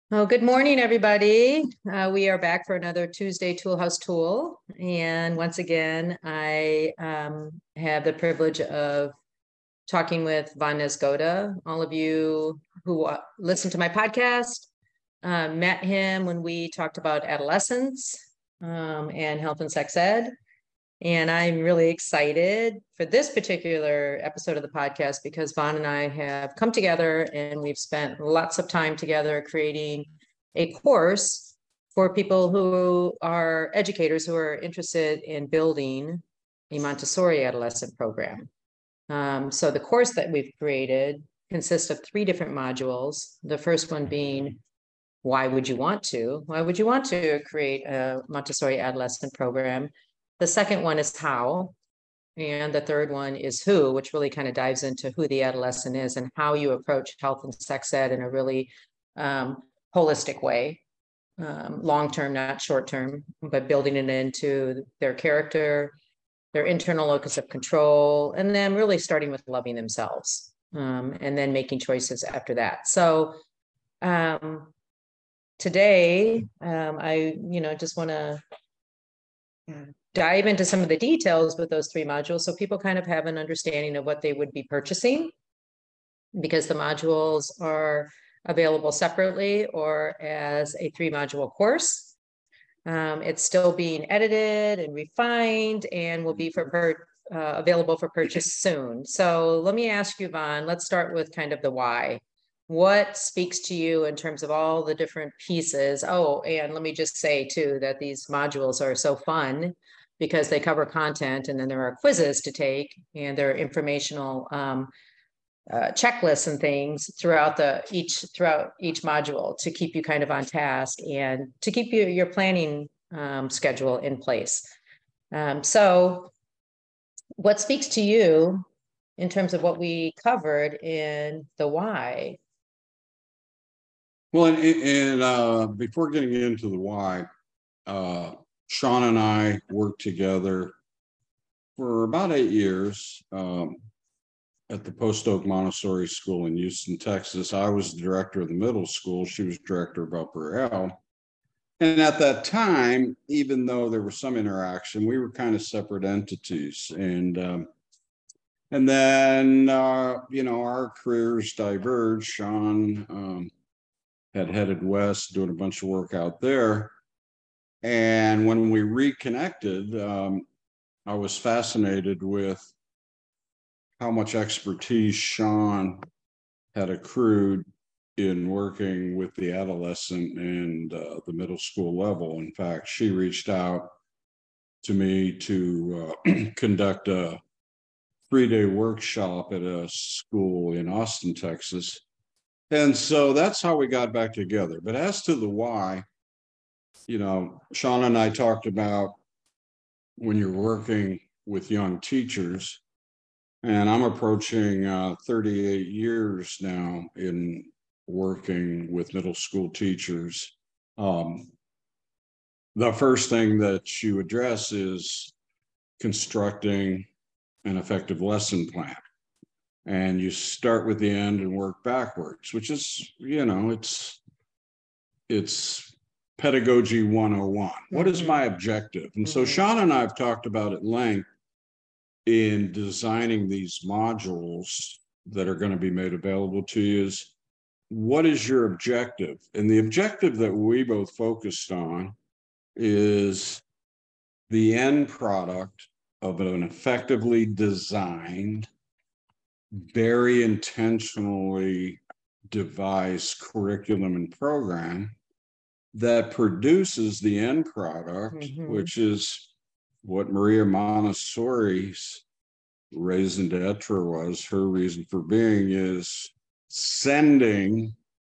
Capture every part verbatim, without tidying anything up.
Oh, good morning, everybody. Uh, we are back for another Tuesday Toolhouse Tool. And once again, I um, have the privilege of talking with Von Nesgoda. All of you who uh, listen to my podcast uh, met him when we talked about adolescence um, and health and sex ed. And I'm really excited for this particular episode of the podcast because Vaughn and I have come together and we've spent lots of time together creating a course for people who are educators who are interested in building a Montessori adolescent program. Um, so the course that we've created consists of three different modules. The first one being, why would you want to? Why would you want to create a Montessori adolescent program? The second one is how, and the third one is who, which really kind of dives into who the adolescent is and how you approach health and sex ed in a really um, holistic way, um, long-term, not short-term, but building it into their character, their internal locus of control, and then really starting with loving themselves um, and then making choices after that. So um, today, um, I, you know, just want to dive into some of the details with those three modules so people kind of have an understanding of what they would be purchasing, because the modules are available separately or as a three module course. Um, it's still being edited and refined and will be for per, uh, available for purchase soon. So let me ask you, Vaughn, let's start with kind of the why. What speaks to you in terms of all the different pieces? Oh, and let me just say too, that these modules are so fun because they cover content and then there are quizzes to take and there are informational um, uh, checklists and things throughout the each throughout each module to keep you kind of on task and to keep you, your planning um, schedule in place. Um, so what speaks to you in terms of what we covered in the why? Well, and, and uh, before getting into the why, uh, Sean and I worked together for about eight years um, at the Post Oak Montessori School in Houston, Texas. I was the director of the middle school. She was director of Upper L. And at that time, even though there was some interaction, we were kind of separate entities. And um, and then, uh, you know, our careers diverged. Sean um, had headed west doing a bunch of work out there. And when we reconnected, um, I was fascinated with how much expertise Sean had accrued in working with the adolescent and uh, the middle school level. In fact, she reached out to me to uh, conduct a three-day workshop at a school in Austin, Texas. And so that's how we got back together. But as to the why, you know, Sean and I talked about when you're working with young teachers, and I'm approaching uh, thirty-eight years now in working with middle school teachers. Um, the first thing that you address is constructing an effective lesson plan. And you start with the end and work backwards, which is, you know, it's it's pedagogy one oh one. Mm-hmm. What is my objective? And mm-hmm. so Sean and I have talked about at length in designing these modules that are going to be made available to you is, what is your objective? And the objective that we both focused on is the end product of an effectively designed, very intentionally devised curriculum and program that produces the end product, mm-hmm. which is what Maria Montessori's raison d'etre was. Her reason for being is sending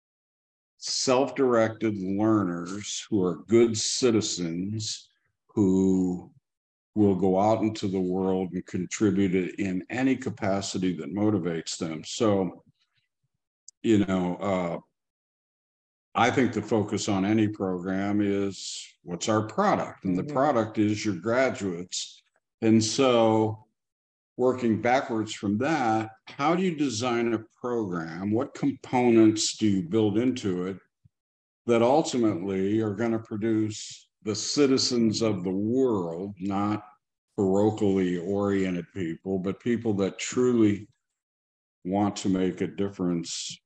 self-directed learners who are good citizens who will go out into the world and contribute in any capacity that motivates them. So, you know, uh, I think the focus on any program is what's our product, and mm-hmm. the product is your graduates. And so working backwards from that, how do you design a program? What components do you build into it that ultimately are going to produce the citizens of the world, not parochially oriented people, but people that truly want to make a difference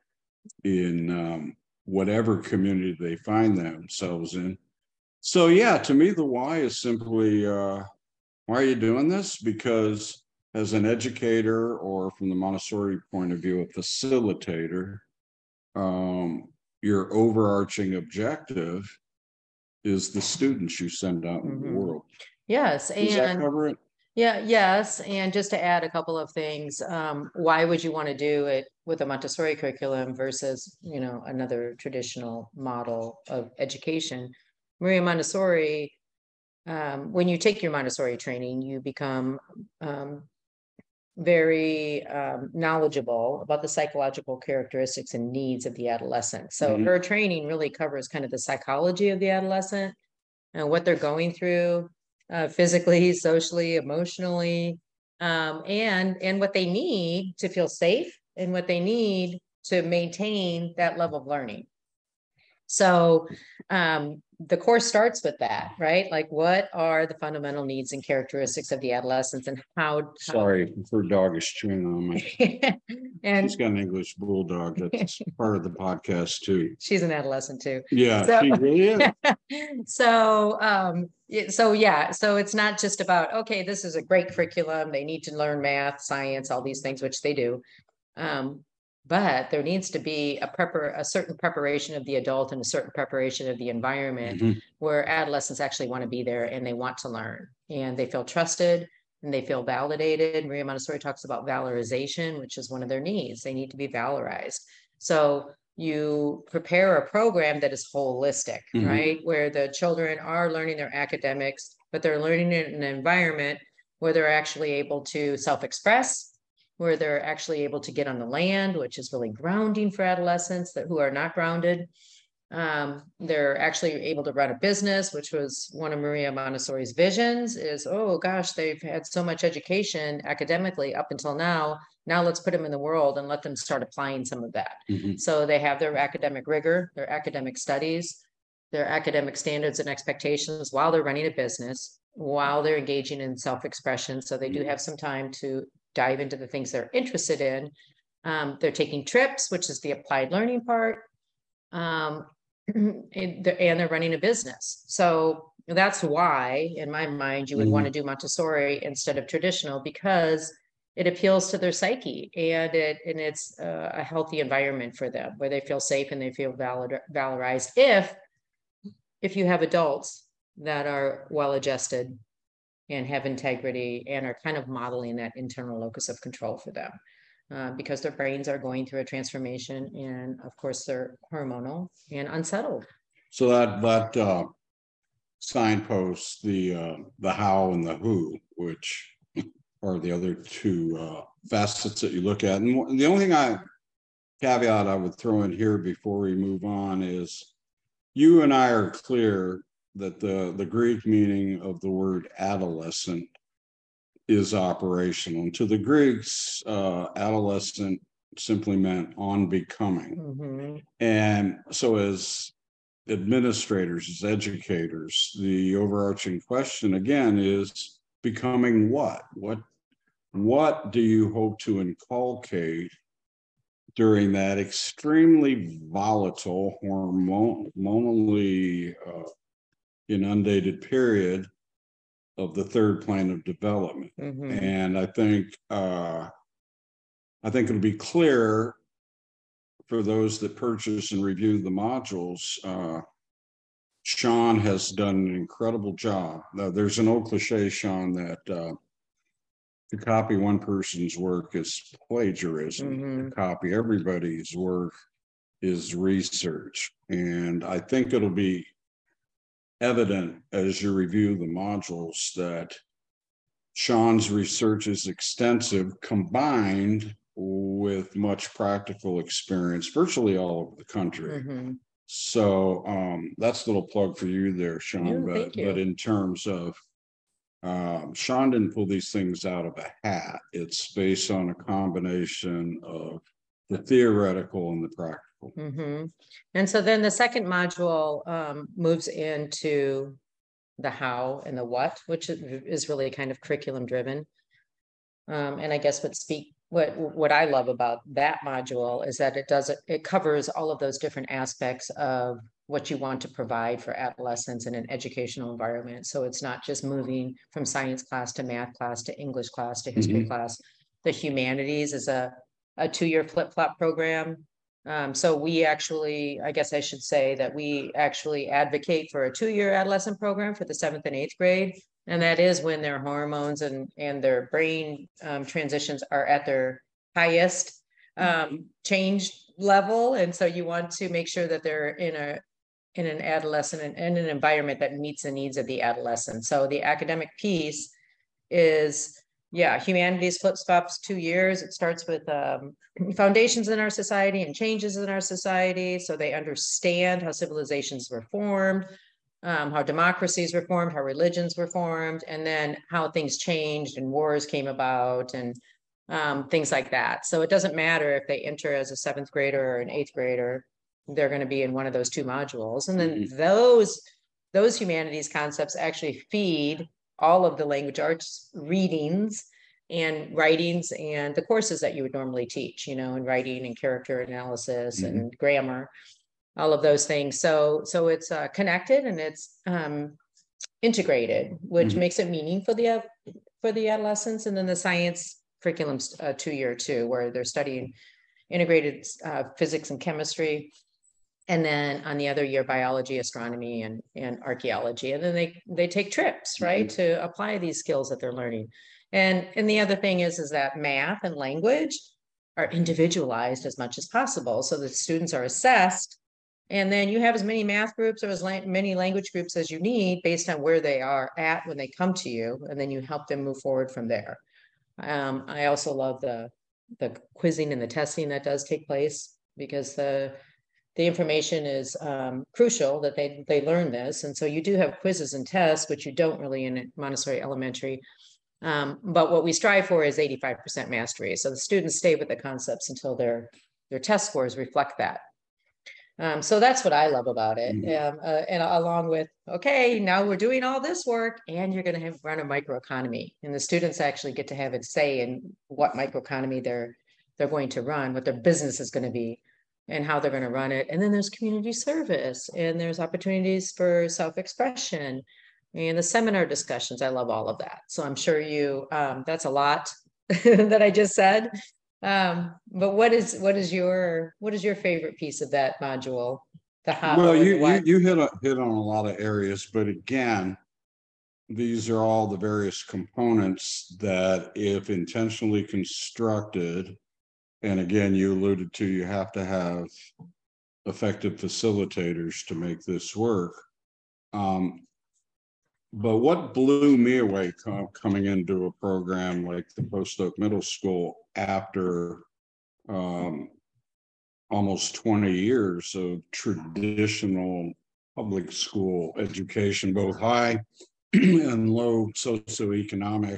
in um, whatever community they find themselves in. So yeah, to me, the why is simply, uh, why are you doing this? Because as an educator, or from the Montessori point of view, a facilitator, um, your overarching objective is the students you send out in the Mhm. world. Yes, Does that and cover it? yeah, yes, and just to add a couple of things, um, why would you want to do it with a Montessori curriculum versus, you know, another traditional model of education? Maria Montessori, um, when you take your Montessori training, you become um, very um, knowledgeable about the psychological characteristics and needs of the adolescent. So Mhm. her training really covers kind of the psychology of the adolescent and what they're going through, uh, physically, socially, emotionally, um, and and what they need to feel safe and what they need to maintain that level of learning. So um, the course starts with that, right? Like, what are the fundamental needs and characteristics of the adolescents, and how? Sorry, her dog is chewing on me. And she's got an English bulldog that's part of the podcast too. She's an adolescent too. Yeah, so, she really is. so, um, so yeah, so it's not just about, okay, this is a great curriculum. They need to learn math, science, all these things, which they do. Um, but there needs to be a prepar a certain preparation of the adult and a certain preparation of the environment Mhm. where adolescents actually want to be there and they want to learn and they feel trusted and they feel validated. Maria Montessori talks about valorization, which is one of their needs. They need to be valorized. So you prepare a program that is holistic, Mhm. right? Where the children are learning their academics, but they're learning in an environment where they're actually able to self-express, where they're actually able to get on the land, which is really grounding for adolescents that who are not grounded. Um, they're actually able to run a business, which was one of Maria Montessori's visions is, oh gosh, they've had so much education academically up until now. Now let's put them in the world and let them start applying some of that. Mhm. So they have their academic rigor, their academic studies, their academic standards and expectations while they're running a business, while they're engaging in self-expression. So they do have some time to dive into the things they're interested in. Um, they're taking trips, which is the applied learning part. Um, and they're, and they're running a business. So that's why, in my mind, you would Mhm. want to do Montessori instead of traditional, because it appeals to their psyche and it and it's a, a healthy environment for them where they feel safe and they feel valid, valorized. If if you have adults that are well adjusted and have integrity and are kind of modeling that internal locus of control for them. Uh, because their brains are going through a transformation and of course they're hormonal and unsettled. So that that uh, signposts the uh, the how and the who, which are the other two uh, facets that you look at. And the only thing I caveat I would throw in here before we move on is you and I are clear that the the Greek meaning of the word adolescent is operational. And to the Greeks, uh, adolescent simply meant on becoming. Mm-hmm. And so as administrators, as educators, the overarching question again is becoming what? What what do you hope to inculcate during that extremely volatile, hormonally uh, inundated period of the third plane of development? Mm-hmm. And I think uh, I think it'll be clear for those that purchase and review the modules. Uh, Sean has done an incredible job. Now, there's an old cliche, Sean, that uh, to copy one person's work is plagiarism. Mm-hmm. To copy everybody's work is research. And I think it'll be evident as you review the modules that Sean's research is extensive, combined with much practical experience virtually all over the country. Mm-hmm. So um, that's a little plug for you there, Sean. Yeah, but thank you. but in terms of um, Sean didn't pull these things out of a hat. It's based on a combination of the theoretical and the practical. Mm-hmm. And so then the second module um, moves into the how and the what, which is really kind of curriculum driven. Um, and I guess what speak what what I love about that module is that it does it, it covers all of those different aspects of what you want to provide for adolescents in an educational environment. So it's not just moving from science class to math class to English class to history mm-hmm. class. The humanities is a, a two-year flip-flop program. Um, so we actually, I guess I should say that we actually advocate for a two-year adolescent program for the seventh and eighth grade. And that is when their hormones and, and their brain um, transitions are at their highest um, change level. And so you want to make sure that they're in a in an adolescent and in an environment that meets the needs of the adolescent. So the academic piece is, yeah, humanities flip flops two years. It starts with um, foundations in our society and changes in our society. So they understand how civilizations were formed, um, how democracies were formed, how religions were formed, and then how things changed and wars came about and um, things like that. So it doesn't matter if they enter as a seventh grader or an eighth grader, they're going to be in one of those two modules. And then mm-hmm. those, those humanities concepts actually feed all of the language arts readings and writings and the courses that you would normally teach, you know, in writing and character analysis mm-hmm. and grammar, all of those things. So, so it's uh, connected and it's um, integrated, which mm-hmm. makes it meaningful for the, for the adolescents. And then the science curriculum's uh, two year too, where they're studying integrated uh, physics and chemistry. And then on the other year, biology, astronomy, and, and archaeology. And then they, they take trips, right, mm-hmm. to apply these skills that they're learning. And, and the other thing is, is that math and language are individualized as much as possible. So the students are assessed. And then you have as many math groups or as la- many language groups as you need based on where they are at when they come to you. And then you help them move forward from there. Um, I also love the, the quizzing and the testing that does take place because the The information is um, crucial that they, they learn this. And so you do have quizzes and tests, which you don't really in Montessori Elementary. Um, but what we strive for is eighty-five percent mastery. So the students stay with the concepts until their, their test scores reflect that. Um, so that's what I love about it. Mm-hmm. um, uh, and along with, okay, now we're doing all this work and you're going to have run a microeconomy. And the students actually get to have a say in what microeconomy they're, they're going to run, what their business is going to be, and how they're going to run it. And then there's community service and there's opportunities for self-expression and the seminar discussions. I love all of that. So I'm sure you, um, that's a lot that I just said. Um, but what is, what is your, what is your favorite piece of that module? The how. Well, you, you, you hit, a, hit on a lot of areas, but again, these are all the various components that if intentionally constructed, and again, you alluded to, you have to have effective facilitators to make this work. Um, but what blew me away com- coming into a program like the Post Oak Middle School after um, almost twenty years of traditional public school education, both high and low socioeconomic,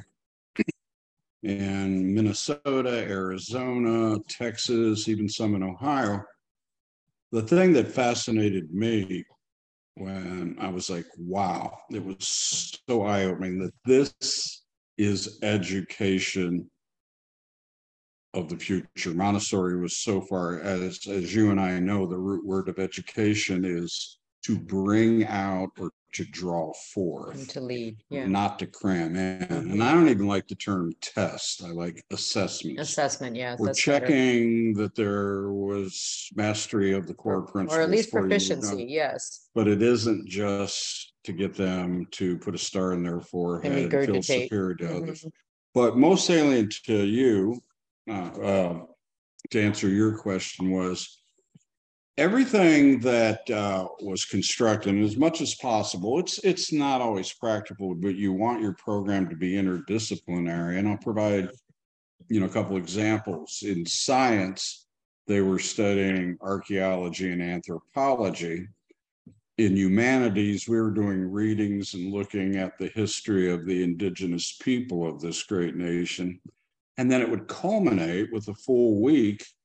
in Minnesota, Arizona, Texas, even some in Ohio. The thing that fascinated me when I was like, wow, it was so eye-opening that this is education of the future. Montessori was so far, as, as you and I know, the root word of education is to bring out or to draw forth. And to lead, yeah. Not to cram in. Mm-hmm. And I don't even like the term test. I like assessment. Assessment, yeah. We're checking better. That there was mastery of the core principles. Or at least proficiency, yes. But it isn't just to get them to put a star in their forehead and, and feel superior to mm-hmm. others. But most salient to you, uh, uh, to answer your question, was everything that uh, was constructed, and as much as possible, it's it's not always practical, but you want your program to be interdisciplinary. And I'll provide, you know, a couple examples. In science, they were studying archaeology and anthropology. In humanities, we were doing readings and looking at the history of the indigenous people of this great nation. And then it would culminate with a full week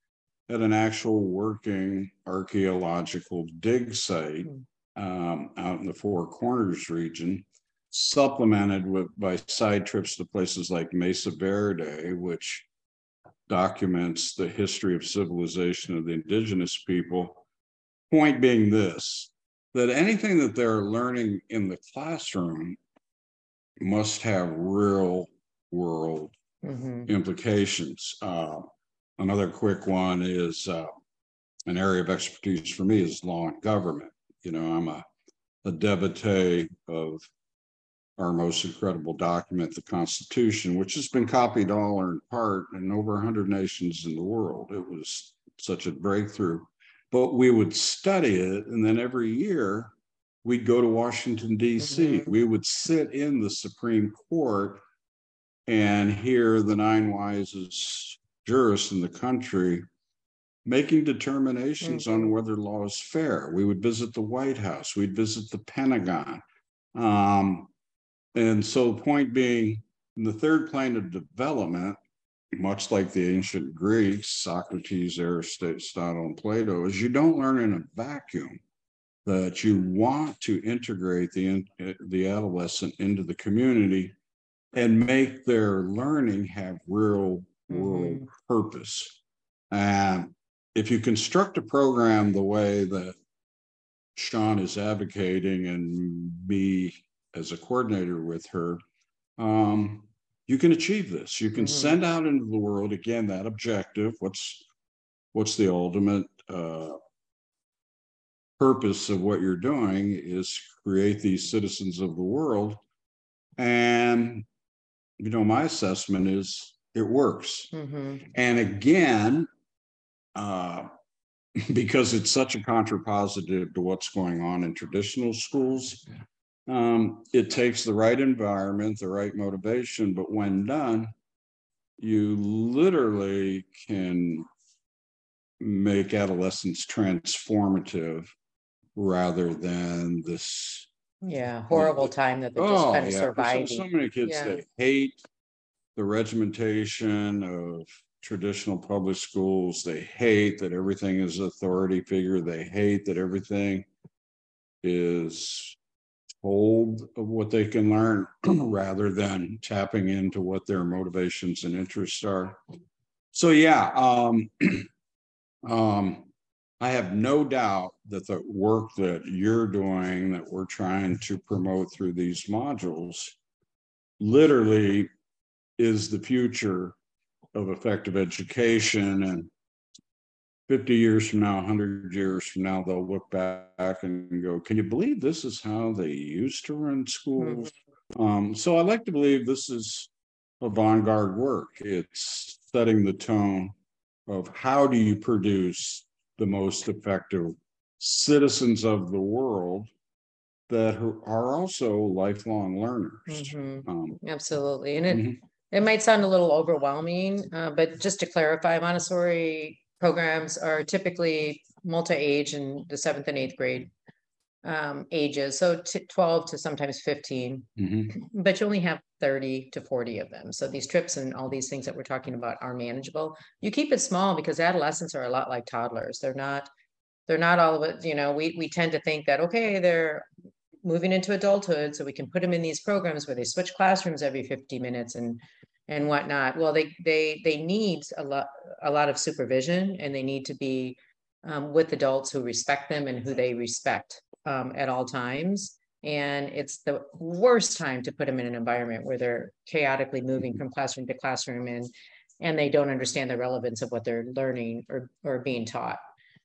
at an actual working archaeological dig site um, out in the Four Corners region, supplemented with by side trips to places like Mesa Verde, which documents the history of civilization of the indigenous people. Point being this, that anything that they're learning in the classroom must have real world mm-hmm. implications. Uh, another quick one is uh, an area of expertise for me is law and government. You know, I'm a, a devotee of our most incredible document, the Constitution, which has been copied all or in part in over one hundred nations in the world. It was such a breakthrough. But we would study it, and then every year we'd go to Washington, D C. Mm-hmm. We would sit in the Supreme Court and hear the nine wisest jurists in the country making determinations mm-hmm. on whether law is fair. We would visit the White House. We'd visit the Pentagon. Um, and so point being, in the third plane of development, much like the ancient Greeks, Socrates, Aristotle, and Plato, is you don't learn in a vacuum, that you want to integrate the, the adolescent into the community and make their learning have real world mm-hmm. purpose. And if you construct a program the way that Sean is advocating and me as a coordinator with her, um, you can achieve this. You can mm-hmm. send out into the world, again, that objective. What's, what's the ultimate uh, purpose of what you're doing is create these citizens of the world. And, you know, my assessment is it works. Mm-hmm. And again, uh, because it's such a contrapositive to what's going on in traditional schools, um, it takes the right environment, the right motivation, but when done, you literally can make adolescence transformative rather than this yeah horrible the, time that they're just oh, kind of yeah, surviving. So, so many kids yeah. they hate the regimentation of traditional public schools. They hate that everything is authority figure. They hate that everything is told of what they can learn rather than tapping into what their motivations and interests are. So yeah, um, um, I have no doubt that the work that you're doing, that we're trying to promote through these modules, literally is the future of effective education. And fifty years from now, one hundred years from now, they'll look back and go, can you believe this is how they used to run schools? Mm-hmm. Um, so I like to believe this is avant-garde work. It's setting the tone of how do you produce the most effective citizens of the world that are also lifelong learners. Mm-hmm. Um, Absolutely. And it, mm-hmm. it might sound a little overwhelming, uh, but just to clarify, Montessori programs are typically multi-age in the seventh and eighth grade um, ages, so t- twelve to sometimes fifteen, mm-hmm. but you only have thirty to forty of them. So these trips and all these things that we're talking about are manageable. You keep it small because adolescents are a lot like toddlers. They're not, they're not all of it. You know, we we tend to think that, okay, they're moving into adulthood, so we can put them in these programs where they switch classrooms every fifty minutes and and whatnot. Well, they they they need a lot a lot of supervision, and they need to be um, with adults who respect them and who they respect um, at all times. And it's the worst time to put them in an environment where they're chaotically moving from classroom to classroom, and and they don't understand the relevance of what they're learning or or being taught.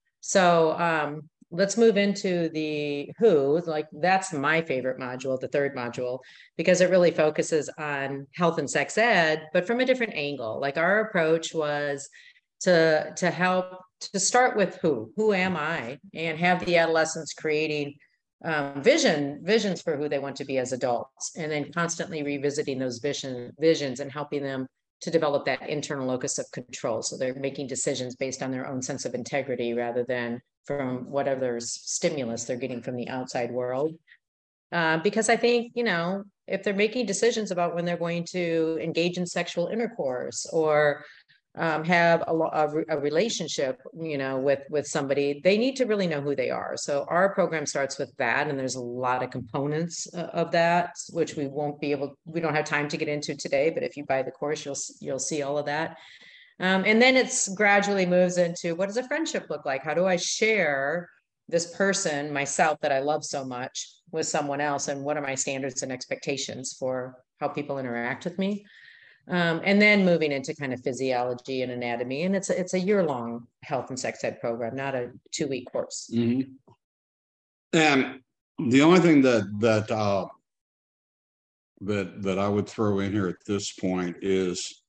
So um, let's move into the who. Like, that's my favorite module, the third module, because it really focuses on health and sex ed, but from a different angle. Like, our approach was to to help to start with who, who am I, and have the adolescents creating um, vision visions for who they want to be as adults, and then constantly revisiting those vision visions and helping them to develop that internal locus of control. So they're making decisions based on their own sense of integrity rather than from whatever stimulus they're getting from the outside world. Uh, because I think, you know, if they're making decisions about when they're going to engage in sexual intercourse or um, have a, a, a relationship, you know, with, with somebody, they need to really know who they are. So our program starts with that, and there's a lot of components uh, of that, which we won't be able, we don't have time to get into today, but if you buy the course, you'll, you'll see all of that. Um, and then it's gradually moves into, what does a friendship look like? How do I share this person, myself, that I love so much, with someone else? And what are my standards and expectations for how people interact with me? Um, and then moving into kind of physiology and anatomy. And it's a, it's a year-long health and sex ed program, not a two-week course. Mm-hmm. And the only thing that that uh, that that I would throw in here at this point is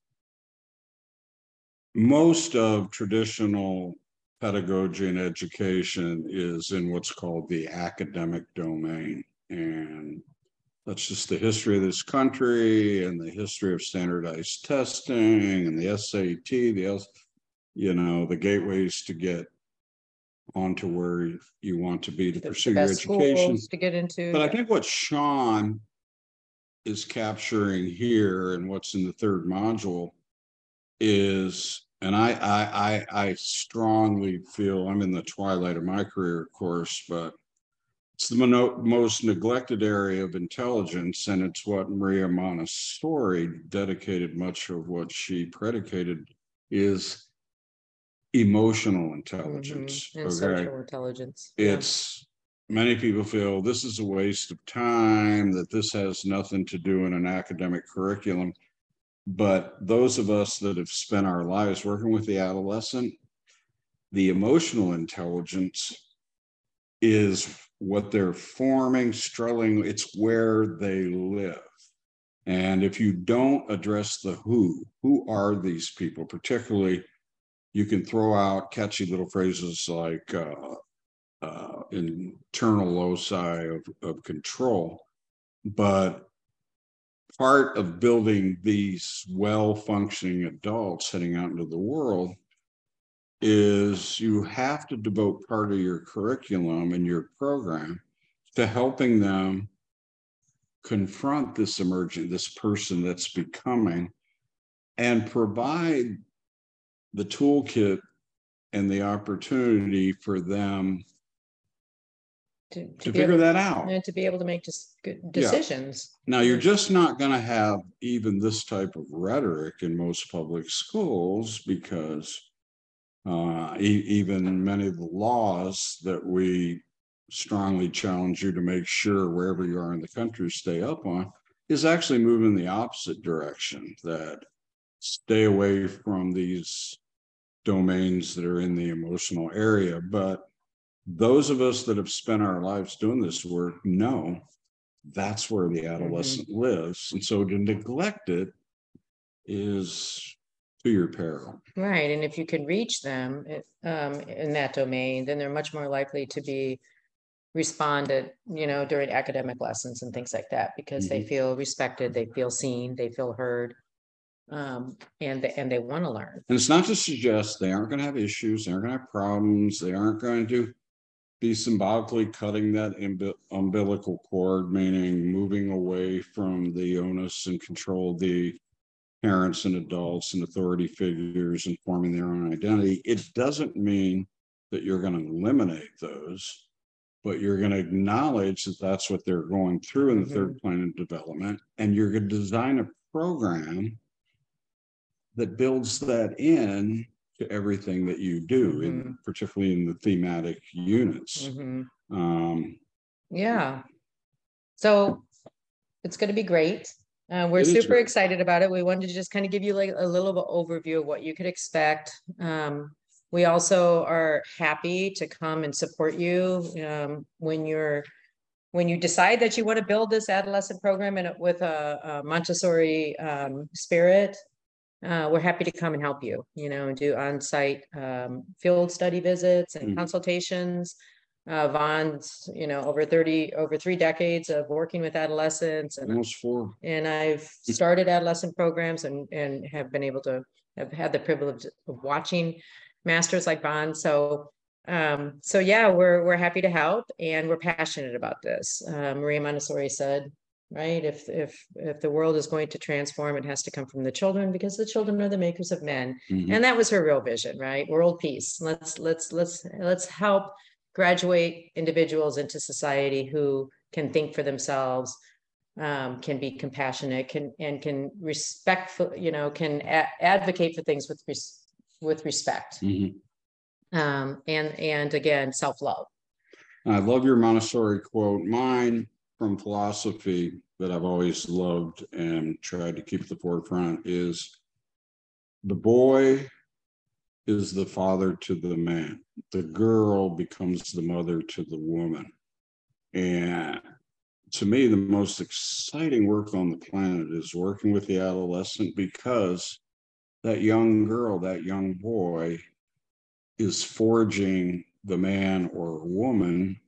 most of traditional pedagogy and education is in what's called the academic domain. And that's just the history of this country and the history of standardized testing and the S A T, the, you know, the gateways to get onto where you want to be to The, pursue the your best education. schools to get into. But I think what Sean is capturing here and what's in the third module is, and I, I, I, I strongly feel, I'm in the twilight of my career, of course, but it's the mono, most neglected area of intelligence, and it's what Maria Montessori dedicated much of what she predicated is emotional intelligence. Mm-hmm. And okay, social intelligence. It's yeah. Many people feel this is a waste of time, that this has nothing to do in an academic curriculum. But those of us that have spent our lives working with the adolescent, the emotional intelligence is what they're forming, struggling. It's where they live. And if you don't address the who, who are these people, particularly, you can throw out catchy little phrases like uh, uh, internal loci of, of control. But part of building these well-functioning adults heading out into the world is you have to devote part of your curriculum and your program to helping them confront this emerging, this person that's becoming, and provide the toolkit and the opportunity for them to, to, to figure able, that out and to be able to make just good decisions. Yeah. Now, you're just not going to have even this type of rhetoric in most public schools, because uh, e- even many of the laws that we strongly challenge you to make sure wherever you are in the country stay up on is actually moving the opposite direction, that stay away from these domains that are in the emotional area. But those of us that have spent our lives doing this work know that's where the adolescent mm-hmm. lives. And so to neglect it is to your peril. Right. And if you can reach them um, in that domain, then they're much more likely to be responded, you know, during academic lessons and things like that, because mm-hmm. they feel respected, they feel seen, they feel heard, um, and, they, and they want to learn. And it's not to suggest they aren't going to have issues, they aren't going to have problems, they aren't going to be symbolically cutting that umbilical cord, meaning moving away from the onus and control of the parents and adults and authority figures and forming their own identity. It doesn't mean that you're going to eliminate those, but you're going to acknowledge that that's what they're going through in the mm-hmm. third plane of development. And you're going to design a program that builds that in to everything that you do, mm-hmm. in, particularly in the thematic units. Mm-hmm. Um, yeah. So it's going to be great. Uh, we're super excited about it. We wanted to just kind of give you like a little bit overview of what you could expect. Um, we also are happy to come and support you um, when you're when you decide that you want to build this adolescent program in, with a, a Montessori um, spirit. Uh, we're happy to come and help you, you know, and do on-site um, field study visits and mm-hmm. consultations. Uh, Von's, you know, over thirty, over three decades of working with adolescents, and almost four. And I've started adolescent programs and and have been able to have had the privilege of watching masters like Von. So, um, so yeah, we're we're happy to help, and we're passionate about this. Uh, Maria Montessori said, right? If if if the world is going to transform, it has to come from the children, because the children are the makers of men. Mhm. And that was her real vision, right? World peace. Let's let's let's let's help graduate individuals into society who can think for themselves, um, can be compassionate, can and can respectful, you know, can a- advocate for things with res- with respect, Mhm. um, and and again, self-love. I love your Montessori quote. Mine from philosophy that I've always loved and tried to keep at the forefront is, the boy is the father to the man. The girl becomes the mother to the woman. And to me, the most exciting work on the planet is working with the adolescent, because that young girl, that young boy is forging the man or woman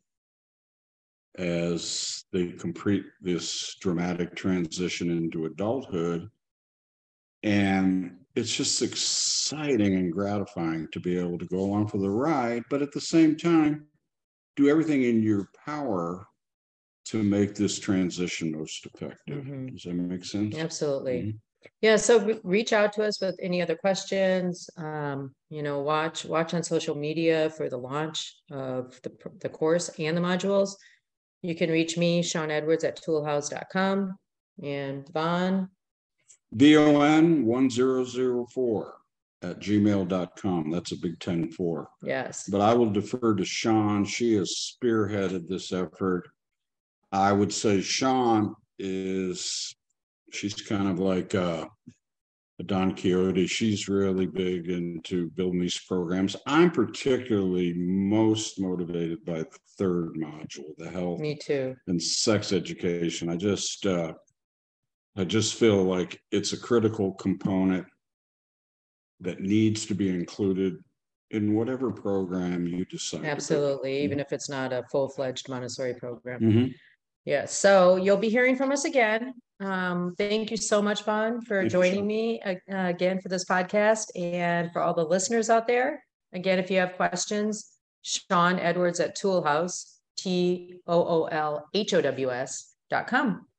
as they complete this dramatic transition into adulthood. And it's just exciting and gratifying to be able to go along for the ride, but at the same time, do everything in your power to make this transition most effective. Mm-hmm. Does that make sense? Absolutely. Mhm. Yeah. So re- reach out to us with any other questions. Um, you know, watch watch on social media for the launch of the, the course and the modules. You can reach me, Sean Edwards, at toolhouse dot com, and Vaughn. V O N one zero zero four at gmail dot com. That's a big ten four. Yes. But I will defer to Sean. She has spearheaded this effort. I would say Sean is, she's kind of like uh, a Don Quixote. She's really big into building these programs. I'm particularly most motivated by the third module, the health Me too. and sex education. I just, uh, I just feel like it's a critical component that needs to be included in whatever program you decide. Absolutely. Even if it's not a full-fledged Montessori program. Mm-hmm. Yeah. So you'll be hearing from us again. Um, thank you so much, Vaughn, for Thank you, joining Sean. me uh, again for this podcast, and for all the listeners out there. Again, if you have questions, Sean Edwards at Toolhouse, T O O L H O W S dot com.